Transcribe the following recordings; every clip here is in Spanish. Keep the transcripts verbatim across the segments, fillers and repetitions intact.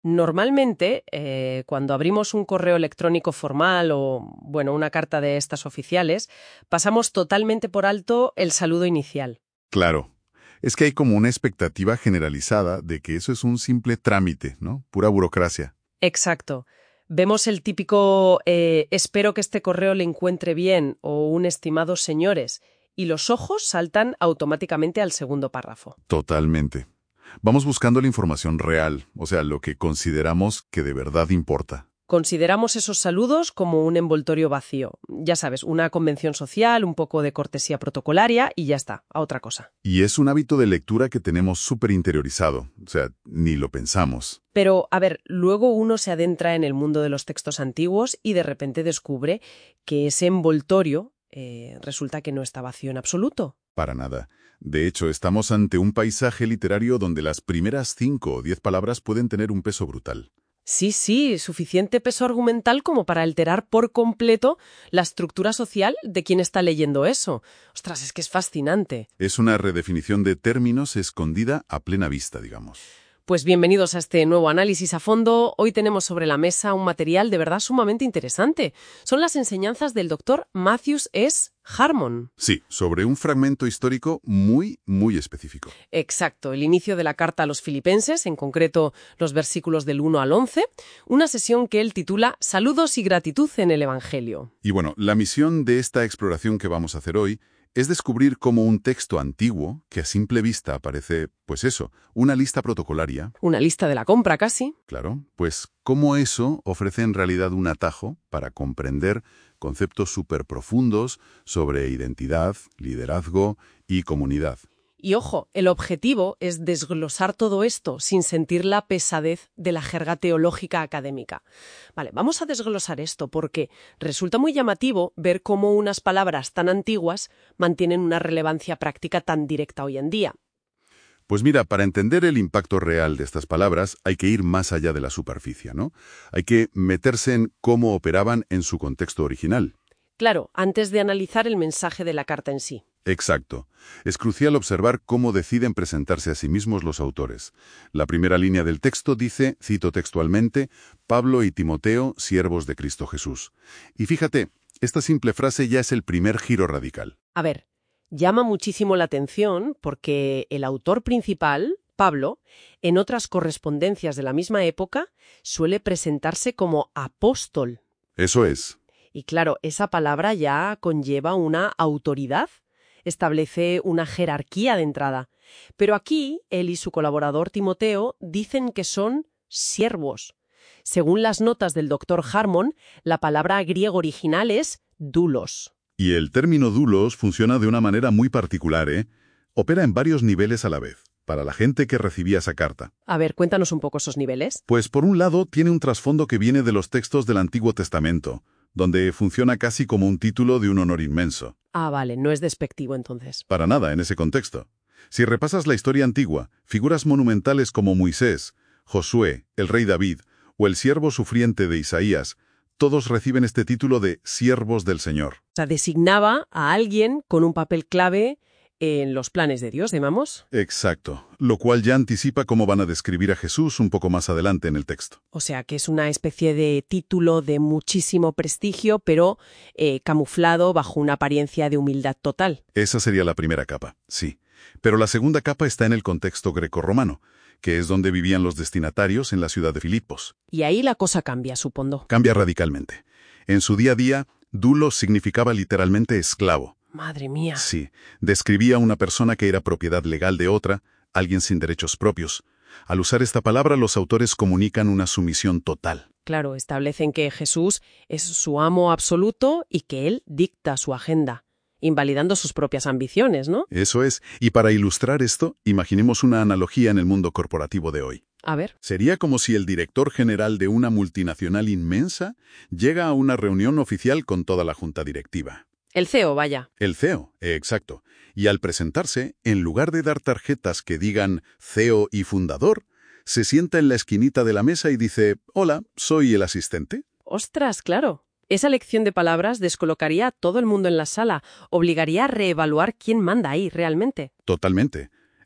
Normalmente, eh, cuando abrimos un correo electrónico formal o, bueno, una carta de estas oficiales, pasamos totalmente por alto el saludo inicial. Claro. Es que hay como una expectativa generalizada de que eso es un simple trámite, ¿no? Pura burocracia. Exacto. Vemos el típico eh, espero que este correo le encuentre bien o un estimado señores, y los ojos saltan automáticamente al segundo párrafo. Totalmente. Vamos buscando la información real, o sea, lo que consideramos que de verdad importa. Consideramos esos saludos como un envoltorio vacío. Ya sabes, una convención social, un poco de cortesía protocolaria y ya está, a otra cosa. Y es un hábito de lectura que tenemos súper interiorizado, o sea, ni lo pensamos. Pero, a ver, luego uno se adentra en el mundo de los textos antiguos y de repente descubre que ese envoltorio eh, resulta que no está vacío en absoluto. Para nada. De hecho, estamos ante un paisaje literario donde las primeras cinco o diez palabras pueden tener un peso brutal. Sí, sí, suficiente peso argumental como para alterar por completo la estructura social de quien está leyendo eso. Ostras, es que es fascinante. Es una redefinición de términos escondida a plena vista, digamos. Pues bienvenidos a este nuevo análisis a fondo. Hoy tenemos sobre la mesa un material de verdad sumamente interesante. Son las enseñanzas del doctor Matthews S. Harmon. Sí, sobre un fragmento histórico muy, muy específico. Exacto, el inicio de la carta a los filipenses, en concreto los versículos del uno al once, una sesión que él titula Saludos y gratitud en el Evangelio. Y bueno, la misión de esta exploración que vamos a hacer hoy es descubrir cómo un texto antiguo, que a simple vista parece, pues eso, una lista protocolaria. Una lista de la compra casi. Claro, pues cómo eso ofrece en realidad un atajo para comprender conceptos súper profundos sobre identidad, liderazgo y comunidad. Y ojo, el objetivo es desglosar todo esto sin sentir la pesadez de la jerga teológica académica. Vale, vamos a desglosar esto porque resulta muy llamativo ver cómo unas palabras tan antiguas mantienen una relevancia práctica tan directa hoy en día. Pues mira, para entender el impacto real de estas palabras hay que ir más allá de la superficie, ¿no? Hay que meterse en cómo operaban en su contexto original. Claro, antes de analizar el mensaje de la carta en sí. Exacto. Es crucial observar cómo deciden presentarse a sí mismos los autores. La primera línea del texto dice, cito textualmente, Pablo y Timoteo, siervos de Cristo Jesús. Y fíjate, esta simple frase ya es el primer giro radical. A ver, llama muchísimo la atención porque el autor principal, Pablo, en otras correspondencias de la misma época, suele presentarse como apóstol. Eso es. Y claro, esa palabra ya conlleva una autoridad. Establece una jerarquía de entrada. Pero aquí, él y su colaborador Timoteo dicen que son siervos. Según las notas del doctor Harmon, la palabra griego original es doulos. Y el término doulos funciona de una manera muy particular, ¿eh? Opera en varios niveles a la vez, para la gente que recibía esa carta. A ver, cuéntanos un poco esos niveles. Pues por un lado tiene un trasfondo que viene de los textos del Antiguo Testamento, donde funciona casi como un título de un honor inmenso. Ah, vale, no es despectivo entonces. Para nada en ese contexto. Si repasas la historia antigua, figuras monumentales como Moisés, Josué, el rey David o el siervo sufriente de Isaías, todos reciben este título de siervos del Señor. O sea, designaba a alguien con un papel clave en los planes de Dios, digamos. Exacto, lo cual ya anticipa cómo van a describir a Jesús un poco más adelante en el texto. O sea, que es una especie de título de muchísimo prestigio, pero eh, camuflado bajo una apariencia de humildad total. Esa sería la primera capa, sí. Pero la segunda capa está en el contexto grecorromano, que es donde vivían los destinatarios en la ciudad de Filipos. Y ahí la cosa cambia, supongo. Cambia radicalmente. En su día a día, doulos significaba literalmente esclavo. Madre mía. Sí, describía a una persona que era propiedad legal de otra, alguien sin derechos propios. Al usar esta palabra, los autores comunican una sumisión total. Claro, establecen que Jesús es su amo absoluto y que él dicta su agenda, invalidando sus propias ambiciones, ¿no? Eso es. Y para ilustrar esto, imaginemos una analogía en el mundo corporativo de hoy. A ver. Sería como si el director general de una multinacional inmensa llega a una reunión oficial con toda la junta directiva. El C E O, vaya. El C E O, eh, exacto. Y al presentarse, en lugar de dar tarjetas que digan C E O y fundador, se sienta en la esquinita de la mesa y dice, hola, soy el asistente. Ostras, claro. Esa elección de palabras descolocaría a todo el mundo en la sala, obligaría a reevaluar quién manda ahí realmente. Totalmente.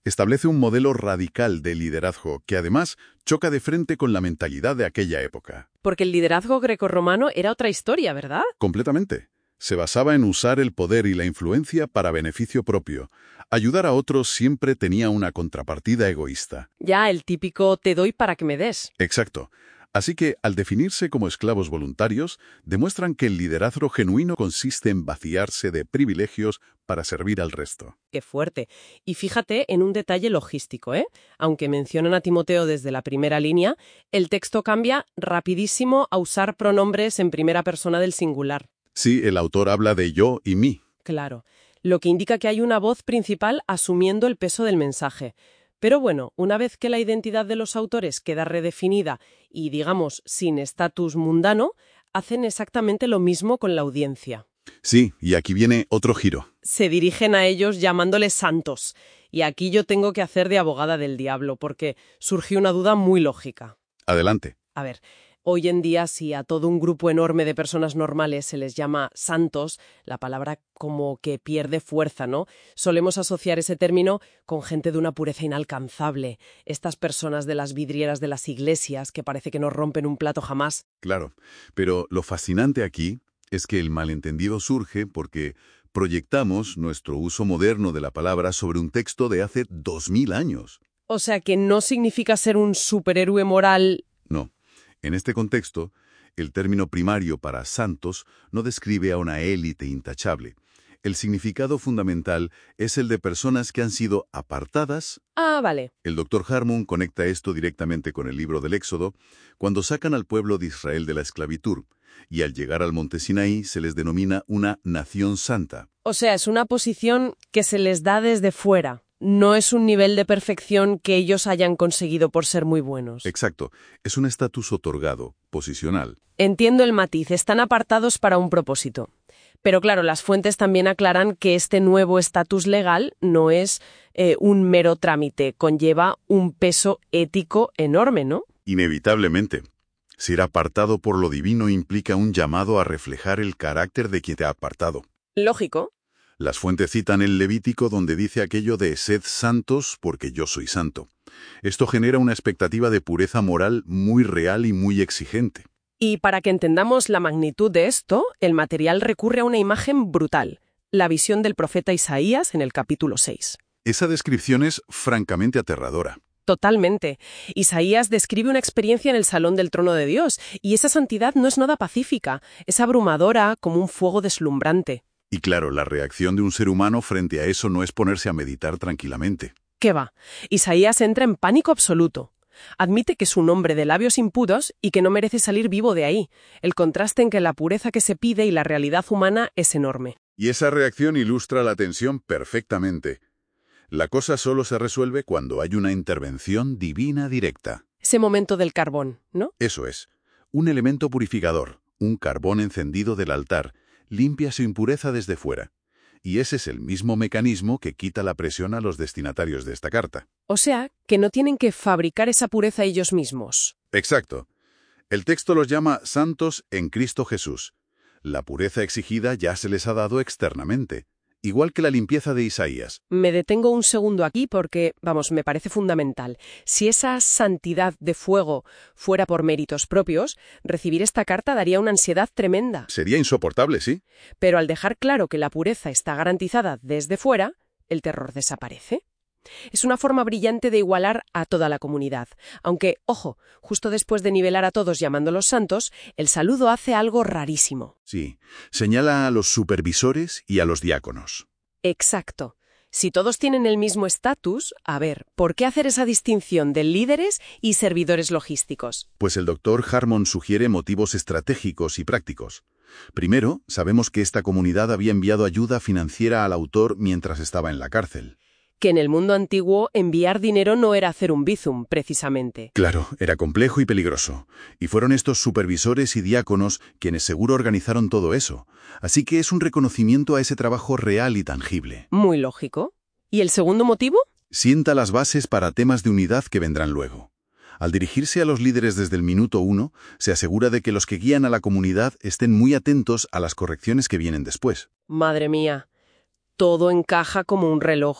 Establece un modelo radical de liderazgo que además choca de frente con la mentalidad de aquella época. Porque el liderazgo grecorromano era otra historia, ¿verdad? Completamente. Se basaba en usar el poder y la influencia para beneficio propio. Ayudar a otros siempre tenía una contrapartida egoísta. Ya, el típico te doy para que me des. Exacto. Así que, al definirse como esclavos voluntarios, demuestran que el liderazgo genuino consiste en vaciarse de privilegios para servir al resto. Qué fuerte. Y fíjate en un detalle logístico, ¿eh? Aunque mencionan a Timoteo desde la primera línea, el texto cambia rapidísimo a usar pronombres en primera persona del singular. Sí, el autor habla de yo y mí. Claro, lo que indica que hay una voz principal asumiendo el peso del mensaje. Pero bueno, una vez que la identidad de los autores queda redefinida y, digamos, sin estatus mundano, hacen exactamente lo mismo con la audiencia. Sí, y aquí viene otro giro. Se dirigen a ellos llamándoles santos. Y aquí yo tengo que hacer de abogada del diablo, porque surgió una duda muy lógica. Adelante. A ver, hoy en día, si a todo un grupo enorme de personas normales se les llama santos, la palabra como que pierde fuerza, ¿no? Solemos asociar ese término con gente de una pureza inalcanzable, estas personas de las vidrieras de las iglesias que parece que no rompen un plato jamás. Claro, pero lo fascinante aquí es que el malentendido surge porque proyectamos nuestro uso moderno de la palabra sobre un texto de hace dos mil años. O sea que no significa ser un superhéroe moral. No. En este contexto, el término primario para santos no describe a una élite intachable. El significado fundamental es el de personas que han sido apartadas. Ah, vale. El doctor Harmon conecta esto directamente con el libro del Éxodo, cuando sacan al pueblo de Israel de la esclavitud, y al llegar al monte Sinaí se les denomina una nación santa. O sea, es una posición que se les da desde fuera. No es un nivel de perfección que ellos hayan conseguido por ser muy buenos. Exacto. Es un estatus otorgado, posicional. Entiendo el matiz. Están apartados para un propósito. Pero claro, las fuentes también aclaran que este nuevo estatus legal no es eh, un mero trámite. Conlleva un peso ético enorme, ¿no? Inevitablemente. Ser apartado por lo divino implica un llamado a reflejar el carácter de quien te ha apartado. Lógico. Las fuentes citan el Levítico donde dice aquello de «Sed santos porque yo soy santo». Esto genera una expectativa de pureza moral muy real y muy exigente. Y para que entendamos la magnitud de esto, el material recurre a una imagen brutal, la visión del profeta Isaías en el capítulo seis. Esa descripción es francamente aterradora. Totalmente. Isaías describe una experiencia en el salón del trono de Dios, y esa santidad no es nada pacífica, es abrumadora como un fuego deslumbrante. Y claro, la reacción de un ser humano frente a eso no es ponerse a meditar tranquilamente. ¿Qué va? Isaías entra en pánico absoluto. Admite que es un hombre de labios impuros y que no merece salir vivo de ahí. El contraste en que la pureza que se pide y la realidad humana es enorme. Y esa reacción ilustra la tensión perfectamente. La cosa solo se resuelve cuando hay una intervención divina directa. Ese momento del carbón, ¿no? Eso es. Un elemento purificador, un carbón encendido del altar, limpia su impureza desde fuera. Y ese es el mismo mecanismo que quita la presión a los destinatarios de esta carta. O sea, que no tienen que fabricar esa pureza ellos mismos. Exacto. El texto los llama santos en Cristo Jesús. La pureza exigida ya se les ha dado externamente, igual que la limpieza de Isaías. Me detengo un segundo aquí porque, vamos, me parece fundamental. Si esa santidad de fuego fuera por méritos propios, recibir esta carta daría una ansiedad tremenda. Sería insoportable, sí. Pero al dejar claro que la pureza está garantizada desde fuera, el terror desaparece. Es una forma brillante de igualar a toda la comunidad. Aunque, ojo, justo después de nivelar a todos llamándolos santos, el saludo hace algo rarísimo. Sí, señala a los supervisores y a los diáconos. Exacto. Si todos tienen el mismo estatus, a ver, ¿por qué hacer esa distinción de líderes y servidores logísticos? Pues el doctor Harmon sugiere motivos estratégicos y prácticos. Primero, sabemos que esta comunidad había enviado ayuda financiera al autor mientras estaba en la cárcel. Que en el mundo antiguo enviar dinero no era hacer un bizum, precisamente. Claro, era complejo y peligroso. Y fueron estos supervisores y diáconos quienes seguro organizaron todo eso. Así que es un reconocimiento a ese trabajo real y tangible. Muy lógico. ¿Y el segundo motivo? Sienta las bases para temas de unidad que vendrán luego. Al dirigirse a los líderes desde el minuto uno, se asegura de que los que guían a la comunidad estén muy atentos a las correcciones que vienen después. Madre mía. Todo encaja como un reloj.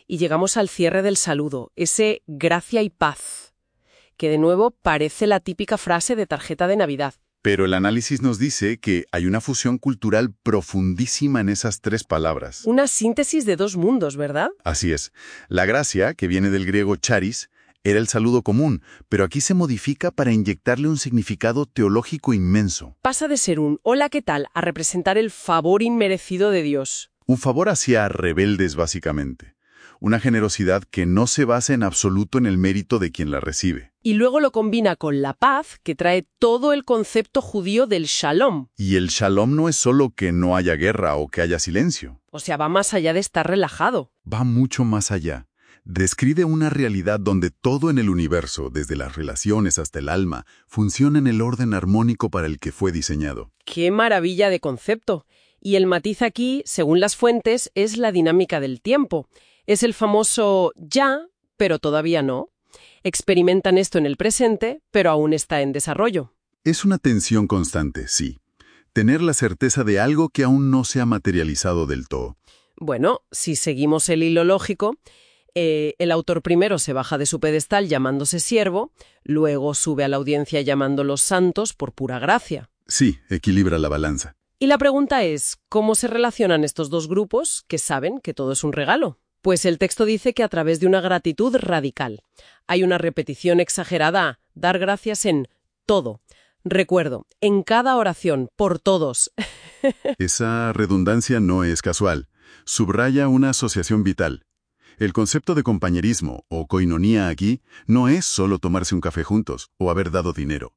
Y llegamos al cierre del saludo, ese gracia y paz, que de nuevo parece la típica frase de tarjeta de Navidad. Pero el análisis nos dice que hay una fusión cultural profundísima en esas tres palabras. Una síntesis de dos mundos, ¿verdad? Así es. La gracia, que viene del griego charis, era el saludo común, pero aquí se modifica para inyectarle un significado teológico inmenso. Pasa de ser un hola, ¿qué tal?, a representar el favor inmerecido de Dios. Un favor hacia rebeldes, básicamente. Una generosidad que no se basa en absoluto en el mérito de quien la recibe. Y luego lo combina con la paz, que trae todo el concepto judío del shalom. Y el shalom no es solo que no haya guerra o que haya silencio. O sea, va más allá de estar relajado. Va mucho más allá. Describe una realidad donde todo en el universo, desde las relaciones hasta el alma, funciona en el orden armónico para el que fue diseñado. ¡Qué maravilla de concepto! Y el matiz aquí, según las fuentes, es la dinámica del tiempo. Es el famoso ya, pero todavía no. Experimentan esto en el presente, pero aún está en desarrollo. Es una tensión constante, sí. Tener la certeza de algo que aún no se ha materializado del todo. Bueno, si seguimos el hilo lógico, eh, el autor primero se baja de su pedestal llamándose siervo, luego sube a la audiencia llamándolos santos por pura gracia. Sí, equilibra la balanza. Y la pregunta es, ¿cómo se relacionan estos dos grupos que saben que todo es un regalo? Pues el texto dice que a través de una gratitud radical. Hay una repetición exagerada, dar gracias en todo. Recuerdo, en cada oración, por todos. Esa redundancia no es casual. Subraya una asociación vital. El concepto de compañerismo o coinonía aquí no es solo tomarse un café juntos o haber dado dinero.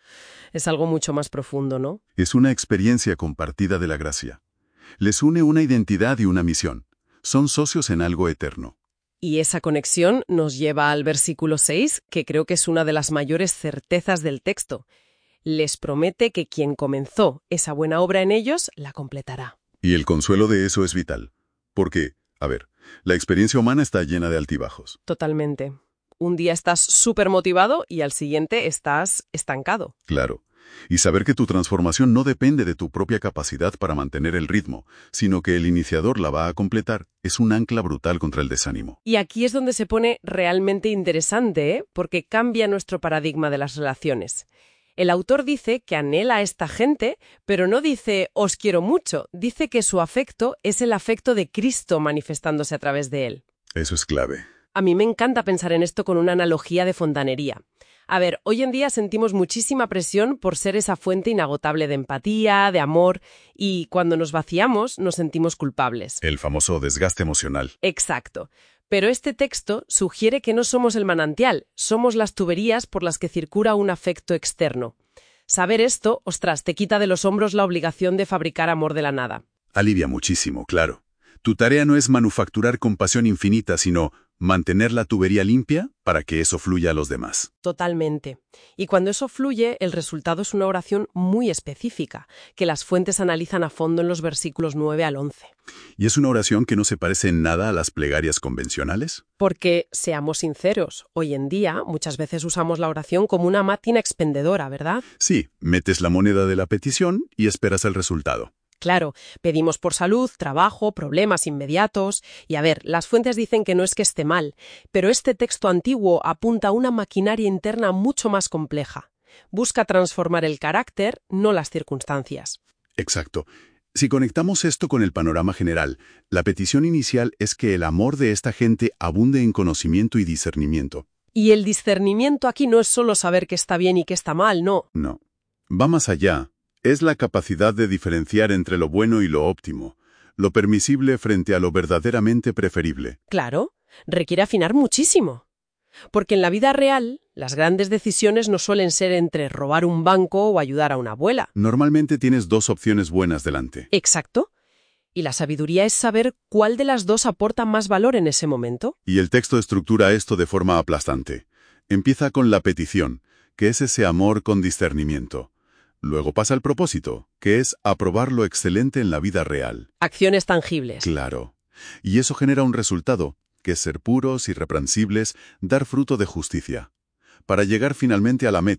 Es algo mucho más profundo, ¿no? Es una experiencia compartida de la gracia. Les une una identidad y una misión. Son socios en algo eterno. Y esa conexión nos lleva al versículo seis, que creo que es una de las mayores certezas del texto. Les promete que quien comenzó esa buena obra en ellos, la completará. Y el consuelo de eso es vital. Porque, a ver, la experiencia humana está llena de altibajos. Totalmente. Un día estás súper motivado y al siguiente estás estancado. Claro. Y saber que tu transformación no depende de tu propia capacidad para mantener el ritmo, sino que el iniciador la va a completar, es un ancla brutal contra el desánimo. Y aquí es donde se pone realmente interesante, ¿eh? Porque cambia nuestro paradigma de las relaciones. El autor dice que anhela a esta gente, pero no dice «os quiero mucho», dice que su afecto es el afecto de Cristo manifestándose a través de él. Eso es clave. A mí me encanta pensar en esto con una analogía de fontanería. A ver, hoy en día sentimos muchísima presión por ser esa fuente inagotable de empatía, de amor, y cuando nos vaciamos nos sentimos culpables. El famoso desgaste emocional. Exacto. Pero este texto sugiere que no somos el manantial, somos las tuberías por las que circula un afecto externo. Saber esto, ostras, te quita de los hombros la obligación de fabricar amor de la nada. Alivia muchísimo, claro. Tu tarea no es manufacturar compasión infinita, sino mantener la tubería limpia para que eso fluya a los demás. Totalmente. Y cuando eso fluye, el resultado es una oración muy específica, que las fuentes analizan a fondo en los versículos nueve al once. ¿Y es una oración que no se parece en nada a las plegarias convencionales? Porque, seamos sinceros, hoy en día muchas veces usamos la oración como una máquina expendedora, ¿verdad? Sí, metes la moneda de la petición y esperas el resultado. Claro, pedimos por salud, trabajo, problemas inmediatos. Y a ver, las fuentes dicen que no es que esté mal, pero este texto antiguo apunta a una maquinaria interna mucho más compleja. Busca transformar el carácter, no las circunstancias. Exacto. Si conectamos esto con el panorama general, la petición inicial es que el amor de esta gente abunde en conocimiento y discernimiento. Y el discernimiento aquí no es solo saber qué está bien y qué está mal, no. No. Va más allá. Es la capacidad de diferenciar entre lo bueno y lo óptimo, lo permisible frente a lo verdaderamente preferible. Claro, requiere afinar muchísimo. Porque en la vida real, las grandes decisiones no suelen ser entre robar un banco o ayudar a una abuela. Normalmente tienes dos opciones buenas delante. Exacto. Y la sabiduría es saber cuál de las dos aporta más valor en ese momento. Y el texto estructura esto de forma aplastante. Empieza con la petición, que es ese amor con discernimiento. Luego pasa al propósito, que es aprobar lo excelente en la vida real. Acciones tangibles. Claro. Y eso genera un resultado, que es ser puros, irreprensibles, dar fruto de justicia. Para llegar finalmente a la meta, que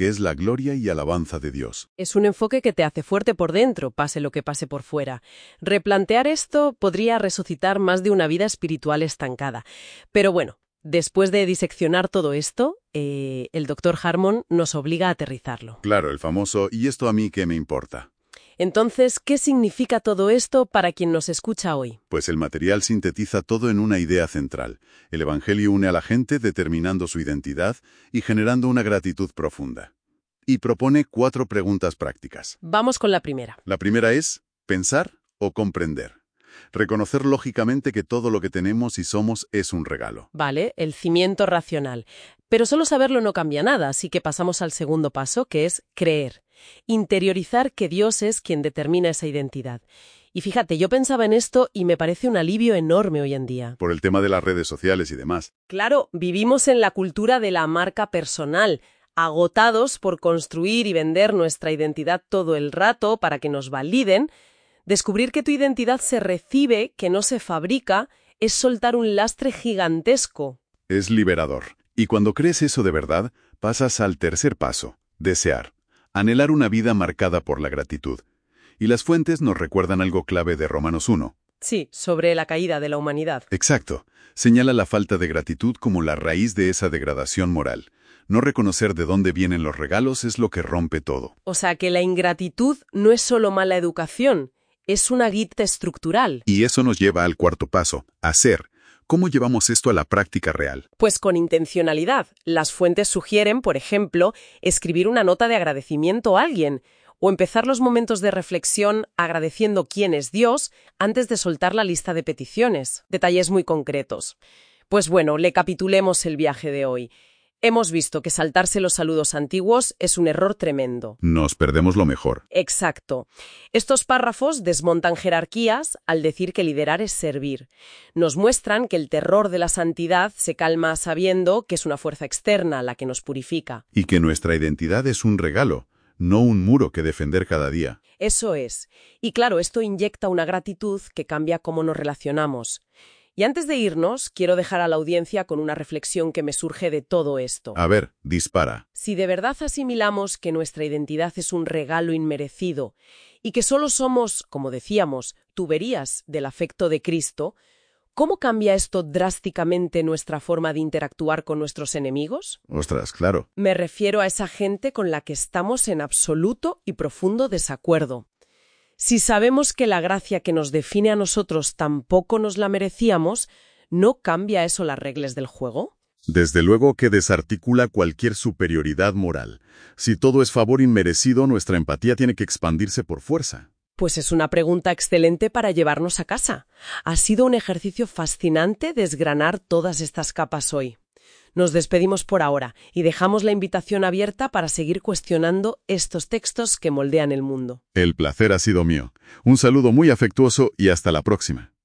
que es la gloria y alabanza de Dios. Es un enfoque que te hace fuerte por dentro, pase lo que pase por fuera. Replantear esto podría resucitar más de una vida espiritual estancada. Pero bueno, después de diseccionar todo esto, eh, el doctor Harmon nos obliga a aterrizarlo. Claro, el famoso «¿y esto a mí qué me importa?». Entonces, ¿qué significa todo esto para quien nos escucha hoy? Pues el material sintetiza todo en una idea central. El Evangelio une a la gente determinando su identidad y generando una gratitud profunda. Y propone cuatro preguntas prácticas. Vamos con la primera. La primera es pensar o comprender. Reconocer lógicamente que todo lo que tenemos y somos es un regalo. Vale, el cimiento racional. Pero solo saberlo no cambia nada, así que pasamos al segundo paso, que es creer. Interiorizar que Dios es quien determina esa identidad. Y fíjate, yo pensaba en esto y me parece un alivio enorme hoy en día. Por el tema de las redes sociales y demás. Claro, vivimos en la cultura de la marca personal, agotados por construir y vender nuestra identidad todo el rato para que nos validen. Descubrir que tu identidad se recibe, que no se fabrica, es soltar un lastre gigantesco. Es liberador. Y cuando crees eso de verdad, pasas al tercer paso, desear. Anhelar una vida marcada por la gratitud. Y las fuentes nos recuerdan algo clave de Romanos uno. Sí, sobre la caída de la humanidad. Exacto. Señala la falta de gratitud como la raíz de esa degradación moral. No reconocer de dónde vienen los regalos es lo que rompe todo. O sea que la ingratitud no es solo mala educación, es una guita estructural. Y eso nos lleva al cuarto paso, hacer. ¿Cómo llevamos esto a la práctica real? Pues con intencionalidad. Las fuentes sugieren, por ejemplo, escribir una nota de agradecimiento a alguien o empezar los momentos de reflexión agradeciendo quién es Dios antes de soltar la lista de peticiones. Detalles muy concretos. Pues bueno, le capitulemos el viaje de hoy. Hemos visto que saltarse los saludos antiguos es un error tremendo. Nos perdemos lo mejor. Exacto. Estos párrafos desmontan jerarquías al decir que liderar es servir. Nos muestran que el terror de la santidad se calma sabiendo que es una fuerza externa la que nos purifica. Y que nuestra identidad es un regalo, no un muro que defender cada día. Eso es. Y claro, esto inyecta una gratitud que cambia cómo nos relacionamos. Y antes de irnos, quiero dejar a la audiencia con una reflexión que me surge de todo esto. A ver, dispara. Si de verdad asimilamos que nuestra identidad es un regalo inmerecido y que solo somos, como decíamos, tuberías del afecto de Cristo, ¿cómo cambia esto drásticamente nuestra forma de interactuar con nuestros enemigos? Ostras, claro. Me refiero a esa gente con la que estamos en absoluto y profundo desacuerdo. Si sabemos que la gracia que nos define a nosotros tampoco nos la merecíamos, ¿no cambia eso las reglas del juego? Desde luego que desarticula cualquier superioridad moral. Si todo es favor inmerecido, nuestra empatía tiene que expandirse por fuerza. Pues es una pregunta excelente para llevarnos a casa. Ha sido un ejercicio fascinante desgranar todas estas capas hoy. Nos despedimos por ahora y dejamos la invitación abierta para seguir cuestionando estos textos que moldean el mundo. El placer ha sido mío. Un saludo muy afectuoso y hasta la próxima.